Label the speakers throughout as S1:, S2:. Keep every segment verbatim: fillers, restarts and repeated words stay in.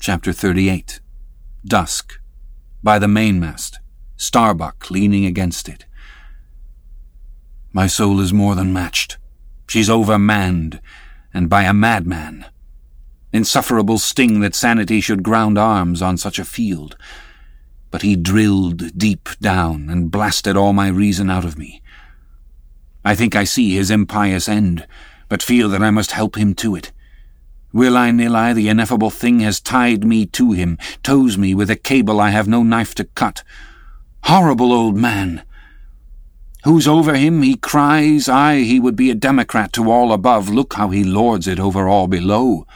S1: Chapter thirty-eight. Dusk. By the mainmast, Starbuck leaning against it. My soul is more than matched. She's overmanned, and by a madman. Insufferable sting that sanity should ground arms on such a field. But he drilled deep down and blasted all my reason out of me. I think I see his impious end, but feel that I must help him to it. Will I, nill I, the ineffable thing has tied me to him, tows me with a cable I have no knife to cut. Horrible old man! Who's over him, he cries, aye, he would be a democrat to all above, look how he lords it over all below.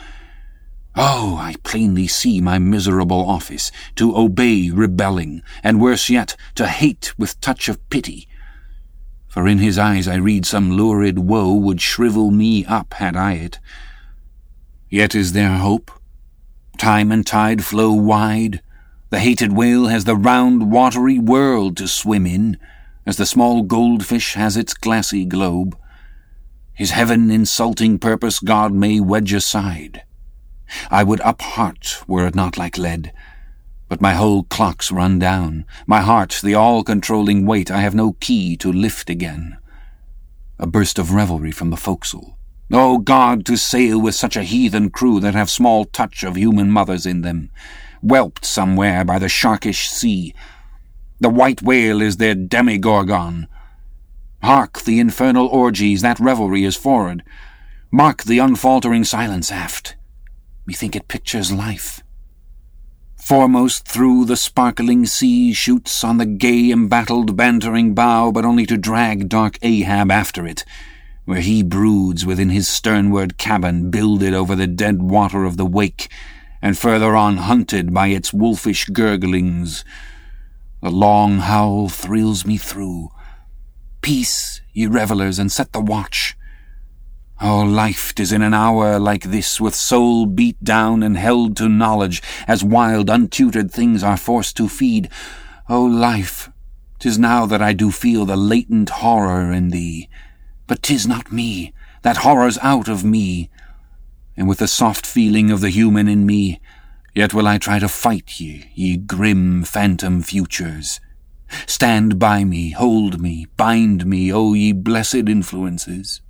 S1: Oh, I plainly see my miserable office, to obey rebelling, and worse yet, to hate with touch of pity. For in his eyes I read some lurid woe would shrivel me up had I it. Yet is there hope? Time and tide flow wide. The hated whale has the round, watery world to swim in, as the small goldfish has its glassy globe. His heaven-insulting purpose God may wedge aside. I would up heart were it not like lead, but my whole clock's run down, my heart the all-controlling weight I have no key to lift again. A burst of revelry from the forecastle. Oh God, to sail with such a heathen crew that have small touch of human mothers in them, whelped somewhere by the sharkish sea. The white whale is their demigorgon. Hark the infernal orgies, that revelry is forward. Mark the unfaltering silence aft. Methink it pictures life. Foremost through the sparkling sea shoots on the gay embattled bantering bow, but only to drag dark Ahab after it, where he broods within his sternward cabin builded over the dead water of the wake, and further on hunted by its wolfish gurglings. The long howl thrills me through. Peace, ye revellers, and set the watch. Oh, life 'tis in an hour like this, with soul beat down and held to knowledge, as wild, untutored things are forced to feed. Oh, life, 'tis now that I do feel the latent horror in thee. But 'tis not me, that horror's out of me. And with the soft feeling of the human in me, yet will I try to fight ye, ye grim phantom futures. Stand by me, hold me, bind me, O ye blessed influences.